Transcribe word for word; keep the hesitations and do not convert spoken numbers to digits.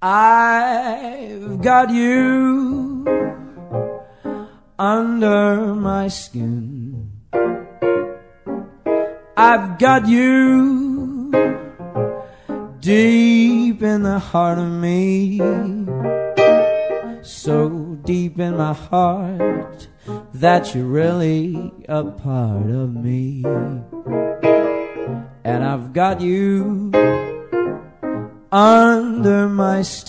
I've got you under my skin. I've got you deep in the heart of me, so deep in my heart that you're really a part of me. And I've got you under my